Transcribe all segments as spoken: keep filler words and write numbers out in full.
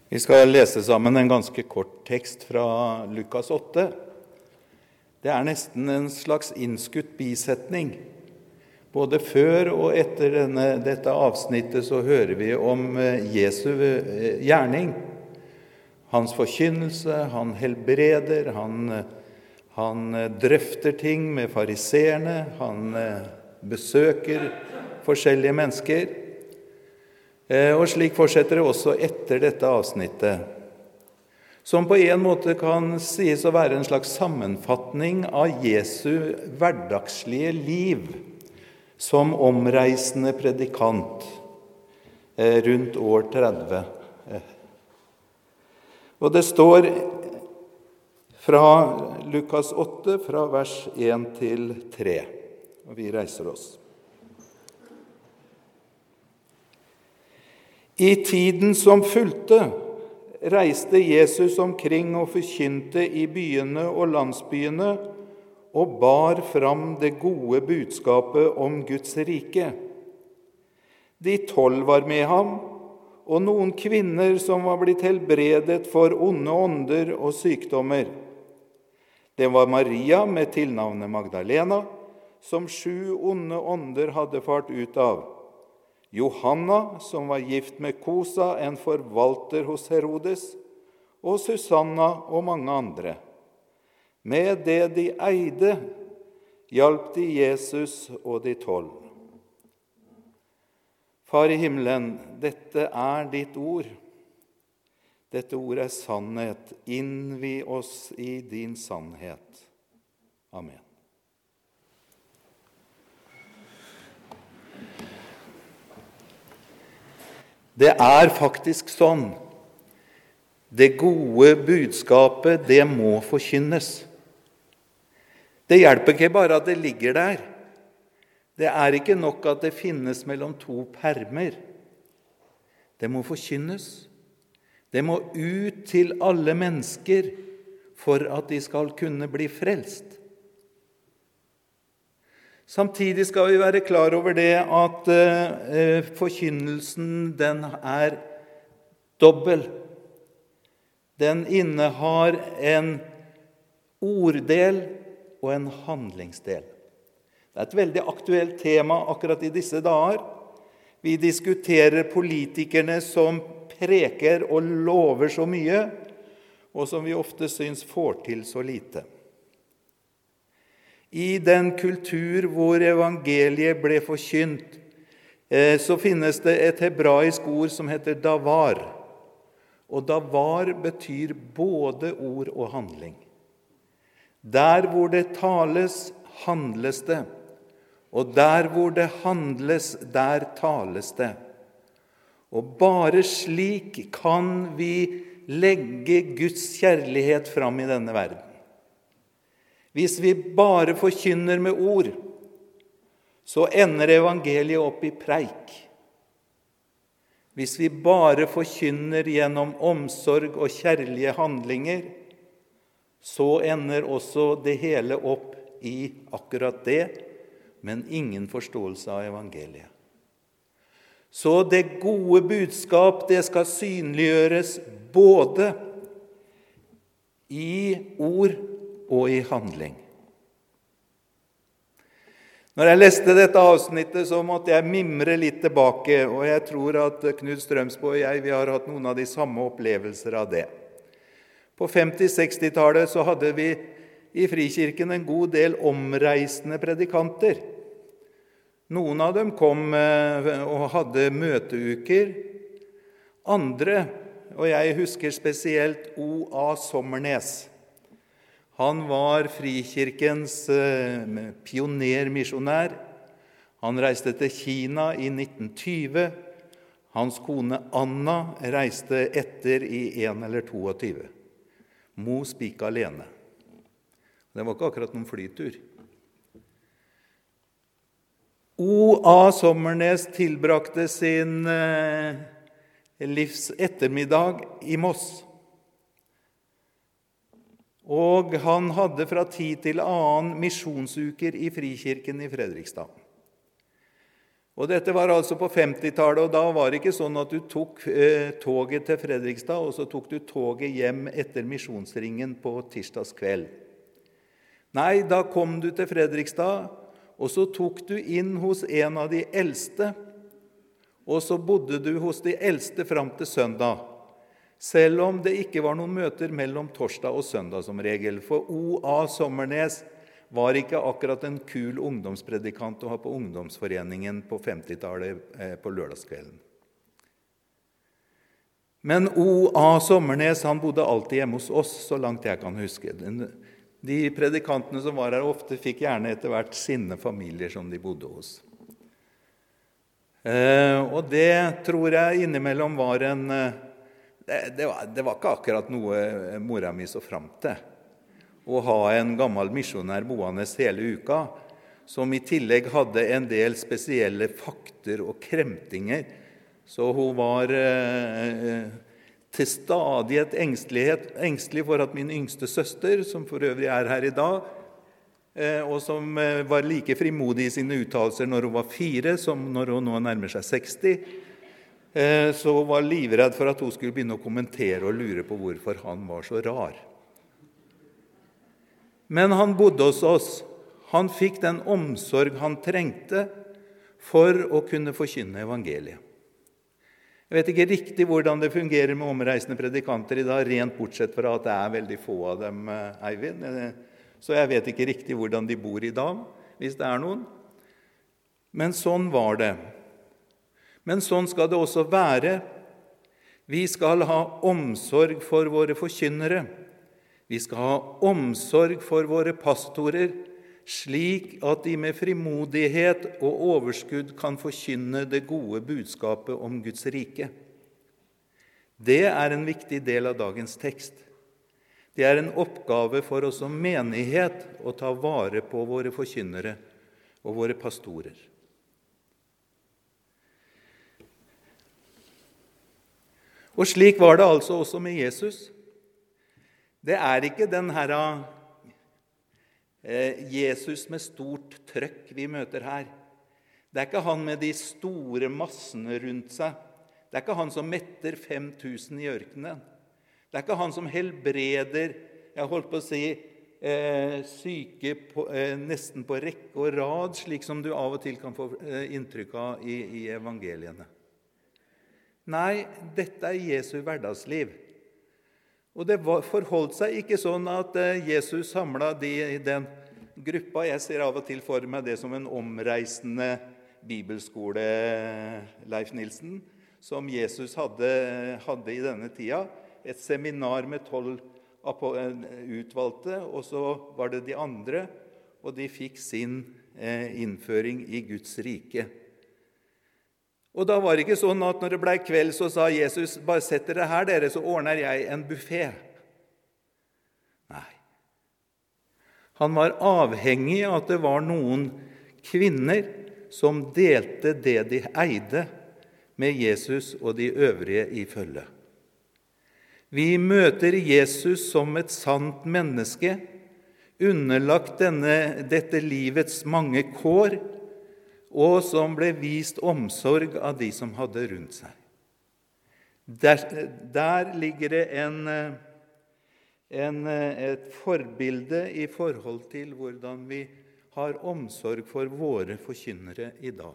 Vi skal lese sammen en ganske kort tekst fra Lukas åtte. Det er nesten en slags innskutt bisetning. Både før og etter denne, dette avsnittet så hører vi om Jesu gjerning. Hans forkynnelse, han helbreder, han, han drøfter ting med fariseerne, han besøker forskjellige mennesker. Og slik fortsetter det også etter dette avsnittet, som på en måte kan sies å være en slags sammenfatning av Jesu hverdagslige liv som omreisende predikant rundt år tretti. Og det står fra Lukas åtte, fra vers én til tre, og vi reiser oss. I tiden som fulgte, reiste Jesus omkring og forkynte i byene og landsbyene og bar fram det gode budskapet om Guds rike. De tolv var med ham, og noen kvinner som var blitt helbredet for onde ånder og sykdommer. Det var Maria med tilnavnet Magdalena, som sju onde ånder hadde fart ut av. Johanna, som var gift med Kosa, en forvalter hos Herodes, og Susanna og mange andre. Med det de eide, hjalp de Jesus og de tolv. Far i himmelen, dette er ditt ord. Dette ord er sannhet. Innvi oss i din sannhet. Amen. Det er faktisk sånn. Det gode budskapet, det må forkynnes. Det hjelper ikke bare at det ligger der. Det er ikke nok at det finnes mellom to permer. Det må forkynnes. Det må ut til alle mennesker for at de skal kunne bli frelst. Samtidig skal vi være klar over det at eh, forkynnelsen den er dobbel. Den innehar en orddel og en handlingsdel. Det er et veldig aktuelt tema akkurat i disse dager. Vi diskuterer politikerne som preker og lover så mye, og som vi ofte syns får til så lite. I den kultur hvor evangeliet ble forkynt, så finnes det et hebraisk ord som heter davar. Og davar betyr både ord og handling. Der hvor det tales, handles det. Og der hvor det handles, der tales det. Og bare slik kan vi legge Guds kjærlighet fram i denne verden. Hvis vi bare forkynner med ord, så ender evangeliet opp i preik. Hvis vi bare forkynner gjennom omsorg og kjærlige handlinger, så ender også det hele opp i akkurat det, men ingen forståelse av evangeliet. Så det gode budskap, det skal synliggjøres både i ord og i handling. Når jeg leste dette avsnittet, så måtte jeg mimre litt tilbake, og jeg tror at Knut Strømsbo og jeg, vi har hatt noen av de samme opplevelser av det. På femti-seksti-tallet så hadde vi i Frikirken en god del omreisende predikanter. Noen av dem kom og hadde møteuker. Andre, og jeg husker spesielt O A Sommernes, han var Frikirkens pionermisjonær. Han reiste til Kina i nitten tjue. Hans kone Anna reiste etter i en eller tjueto. Mo spika alene. Det var ikke akkurat noen flytur. O A Sommernes tilbrakte sin livs ettermiddag i Moss. Og han hadde fra tid til annen misjonsuker i Frikirken i Fredrikstad. Og dette var altså på femtitallet, og da var det ikke sånn at du tok eh, toget til Fredrikstad, og så tok du toget hjem etter misjonsringen på tirsdagskveld. Nei, da kom du til Fredrikstad, og så tok du inn hos en av de eldste, og så bodde du hos de eldste fram til søndag, selv om det ikke var noen møter mellom torsdag og søndag som regel, for O A Sommernes var ikke akkurat en kul ungdomspredikant å ha på ungdomsforeningen på femtitallet på lørdagskvelden. Men O A Sommernes, han bodde alltid hjemme hos oss, så langt jeg kan huske. De predikantene som var her ofte fikk gjerne etter hvert sine familier som de bodde hos. Og det tror jeg innimellom var en... Det, det, var, det var ikke akkurat noe mora mi så frem til. Å ha en gammel misjonær boende hele uka, som i tillegg hadde en del spesielle fakter og kremtinger, så hun var eh, til stadighet engstelig for at min yngste søster, som for øvrig er her i dag, eh, og som eh, var like frimodig i sine uttalelser når hun var fire, som når hun nå nærmer seg seksti, eh, så hun var livredd for at hun skulle begynne å kommentere og lure på hvorfor han var så rar. Men han bodde hos oss. Han fikk den omsorg han trengte for å kunne forkynne evangeliet. Jeg vet ikke riktig hvordan det fungerer med omreisende predikanter i dag, rent bortsett fra at det er veldig få av dem, Eivind. Så jeg vet ikke riktig hvordan de bor i dag, hvis det er noen. Men sånn var det. Men sånn skal det også være. Vi skal ha omsorg for våre forkynnere. Vi skal ha omsorg for våre pastorer, slik at de med frimodighet og overskudd kan forkynne det gode budskapet om Guds rike. Det er en viktig del av dagens tekst. Det er en oppgave for oss som menighet å ta vare på våre forkynnere og våre pastorer. Og slik var det altså også med Jesus. Det er ikke den her eh, Jesus med stort trøkk vi møter her. Det er ikke han med de store massene rundt seg. Det er ikke han som metter fem tusen i ørkenen. Det er ikke han som helbreder, jeg holdt på å si, eh, syke på, eh, nesten på rekke og rad, slik som du av og til kan få eh, inntrykk av i, i evangeliene. Nei, dette er Jesu hverdagsliv. Og det forholdt seg ikke sånn at Jesus samlet de i den gruppa. Jeg ser av og til for meg det som en omreisende bibelskole, Leif Nilsen, som Jesus hadde, hadde i denne tida. Et seminar med tolv utvalgte, og så var det de andre, og de fikk sin innføring i Guds rike. Og da var det ikke sånn at når det ble kveld, så sa Jesus, bare sett dere her, dere, så ordner jeg en buffet. Nei. Han var avhengig av at det var noen kvinner som delte det de eide med Jesus og de øvrige i følge. Vi møter Jesus som et sant menneske, underlagt denne, dette livets mange kår, og som ble vist omsorg av de som hadde rundt seg. Der, der ligger det en, en, et forbilde i forhold til hvordan vi har omsorg for våre forkynnere i dag.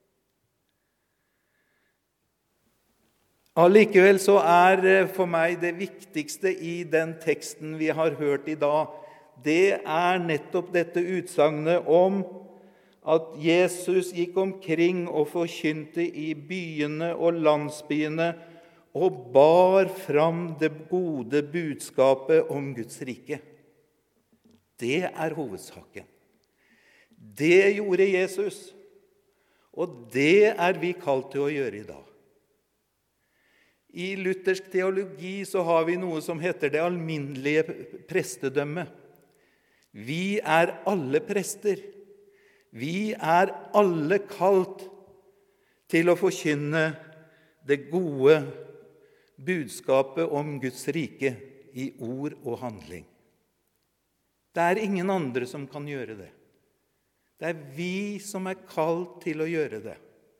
Allikevel så er for meg det viktigste i den teksten vi har hørt i dag, det er nettopp dette utsagnet om at Jesus gikk omkring og forkynte i byene og landsbyene og bar fram det gode budskapet om Guds rike. Det er hovedsaken. Det gjorde Jesus, og det er vi kalt til å gjøre i dag. I luthersk teologi så har vi noe som heter det alminnelige prestedømmet. Vi er alle prester. Vi er alle kalt til å forkynne det gode budskapet om Guds rike i ord og handling. Det er ingen andre som kan gjøre det. Det er vi som er kalt til å gjøre det.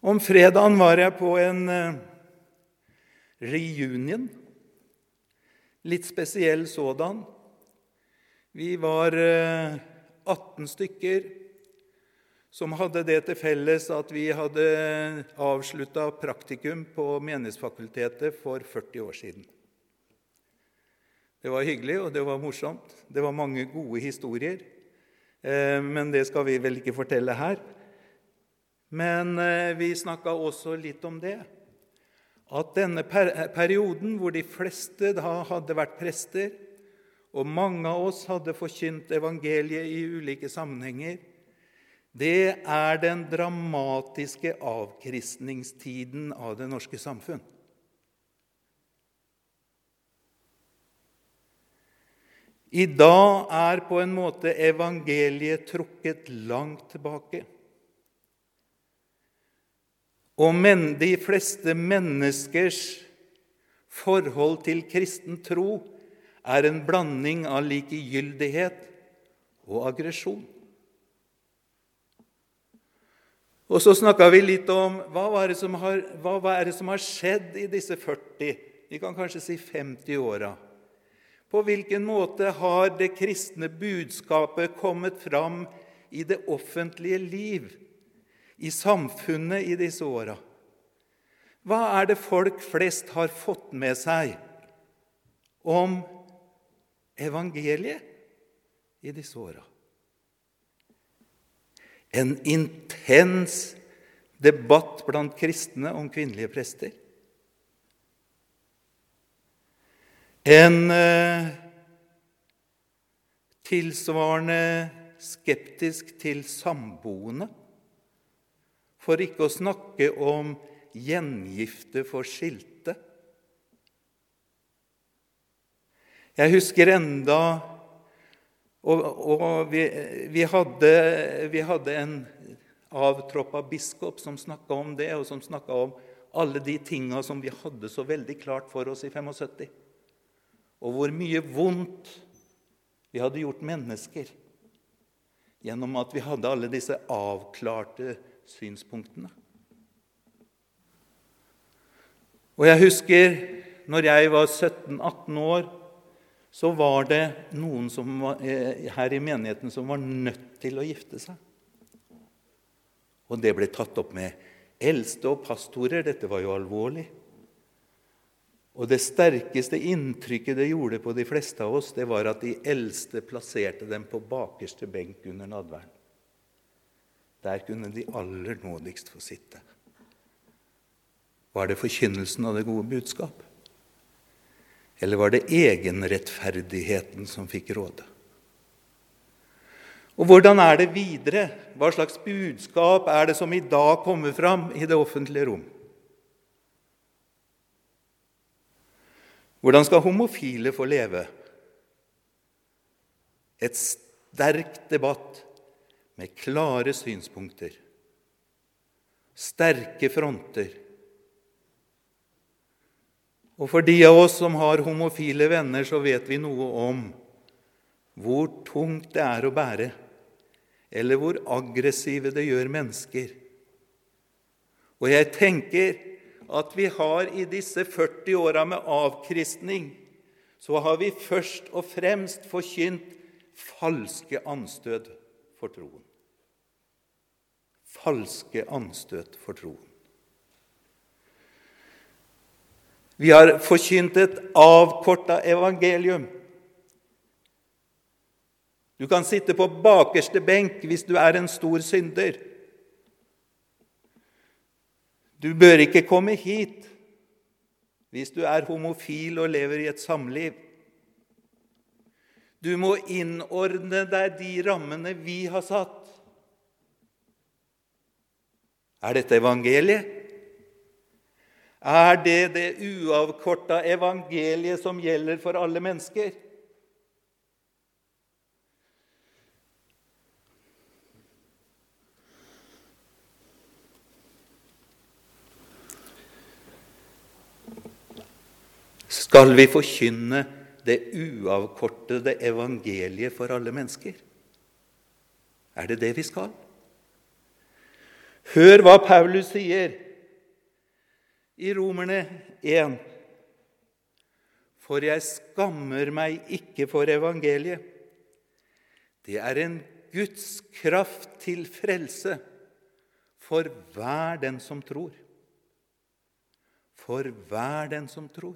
Om fredagen var jeg på en eh, reunion, litt spesiell sådan. Vi var eh, atten stykker som hadde det til felles at vi hadde avsluttet praktikum på Menighetsfakultetet for førti år siden. Det var hyggelig, og det var morsomt. Det var mange gode historier, eh, men det skal vi vel ikke fortelle her. Men eh, vi snakket også litt om det, at denne per perioden hvor de fleste da hadde vært prester, og mange av oss hadde forkynt evangeliet i ulike sammenhenger, det er den dramatiske avkristningstiden av det norske samfunn. I dag er på en måte evangeliet trukket langt tilbake. Og men, de fleste menneskers forhold til kristen tro er en blanding av likegyldighet og aggresjon. Og så snakket vi litt om hva er det som har, hva er det som har skjedd i disse førti, vi kan kanskje si femti åra. På hvilken måte har det kristne budskapet kommet fram i det offentlige liv, i samfunnet i disse åra? Hva er det folk flest har fått med seg om evangeliet i disse åra? En intens debatt blant kristne om kvinnelige prester. En eh, tilsvarende skeptisk til samboende, for ikke å snakke om gjengifte for skilte. Jeg husker enda Og, og vi, vi, hadde, vi hadde en avtroppet biskop som snakket om det, og som snakket om alle de tingene som vi hadde så veldig klart for oss i syttifem, og hvor mye vondt vi hadde gjort mennesker gjennom at vi hadde alle disse avklarte synspunktene. Og jeg husker, når jeg var sytten atten år, så var det noen som var, eh, her i menigheten som var nødt til å gifte seg. Og det ble tatt opp med eldste og pastorer. Dette var jo alvorlig. Og det sterkeste inntrykket det gjorde på de fleste av oss, det var at de eldste plasserte dem på bakerste benk under nadværen. Der kunne de aller nådigst få sitte. Var det forkynnelsen av det gode budskap? Eller var det egenrettferdigheten som fikk råde? Og hvordan er det videre? Hva slags budskap er det som i dag kommer fram i det offentlige rom? Hvordan skal homofile få leve? Et sterk debatt med klare synspunkter. Sterke fronter. Og for de av oss som har homofile venner, så vet vi noe om hvor tungt det er å bære, eller hvor aggressive det gjør mennesker. Og jeg tenker at vi har i disse førti åra med avkristning, så har vi først og fremst forkynt falske anstøt for troen. Falske anstøt for troen. Vi har forkynt et avkortet evangelium. Du kan sitte på bakerste benk hvis du er en stor synder. Du bør ikke komme hit hvis du er homofil og lever i et samliv. Du må innordne deg de rammene vi har satt. Er dette evangeliet? Er det det uavkortede evangeliet som gjelder for alle mennesker? Skal vi forkynne det uavkortede evangeliet for alle mennesker? Er det det vi skal? Hør hva Paulus sier i Romerne en. For jeg skammer meg ikke for evangeliet. Det er en Guds kraft til frelse for hver den som tror. For hver den som tror.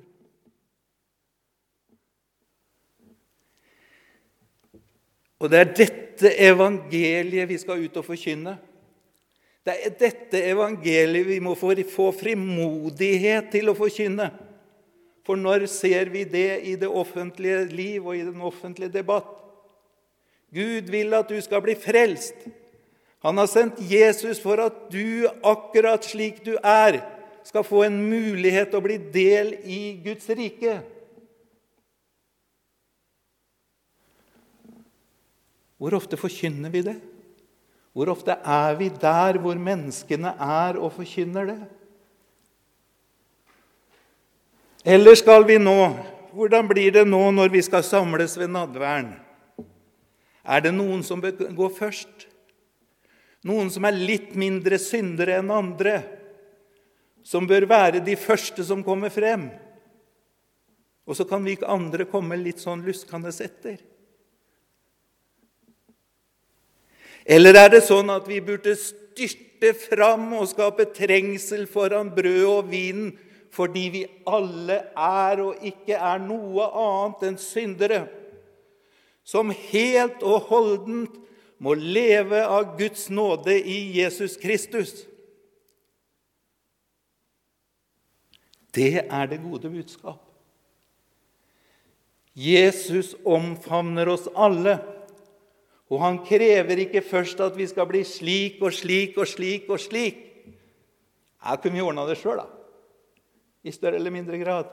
Og det er dette evangeliet vi skal ut og forkynne. Det er dette evangeliet vi må få frimodighet til å forkynne. For når ser vi det i det offentlige liv og i den offentlige debatt? Gud vil at du skal bli frelst. Han har sendt Jesus for at du, akkurat slik du er, skal få en mulighet å bli del i Guds rike. Hvor ofte forkynner vi det? Hvor ofte er vi der hvor menneskene er og forkynner det? Eller skal vi nå, hvordan blir det nå når vi skal samles ved nadværen? Er det noen som bør gå først? Noen som er litt mindre syndere enn andre? Som bør være de første som kommer frem? Og så kan vi ikke andre komme litt sånn luskende etter. Eller er det sånn at vi burde styrte fram og skape trengsel foran brød og vin, fordi vi alle er og ikke er noe annet enn syndere, som helt og holdent må leve av Guds nåde i Jesus Kristus? Det er det gode budskap. Jesus omfavner oss alle, og han krever ikke først at vi skal bli slik og slik og slik og slik. Her kunne vi ordne det selv da, i større eller mindre grad.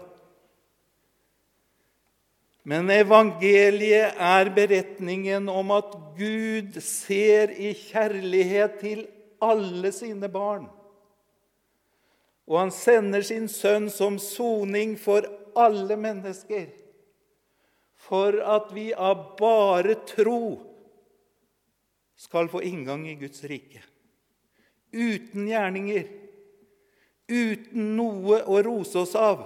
Men evangeliet er beretningen om at Gud ser i kjærlighet til alle sine barn. Og han sender sin sønn som soning for alle mennesker, for at vi av bare tro skal få inngang i Guds rike. Uten gjerninger, uten noe å rose oss av.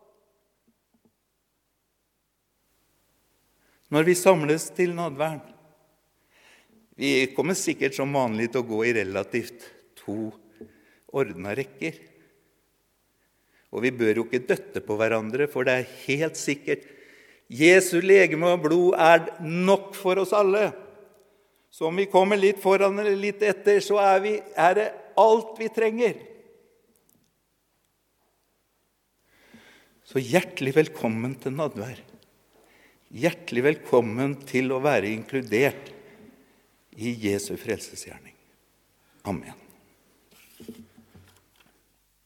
Når vi samles til nadværen, vi kommer sikkert som vanlig til å gå i relativt to ordna rekker. Og vi bør jo ikke døtte på hverandre, for det er helt sikkert Jesu legeme og blod er nok for oss alle. Så om vi kommer litt foran eller litt etter, så er, vi, er det alt vi trenger. Så hjertelig velkommen til nadvær. Hjertelig velkommen til å være inkludert i Jesu frelsesgjerning. Amen.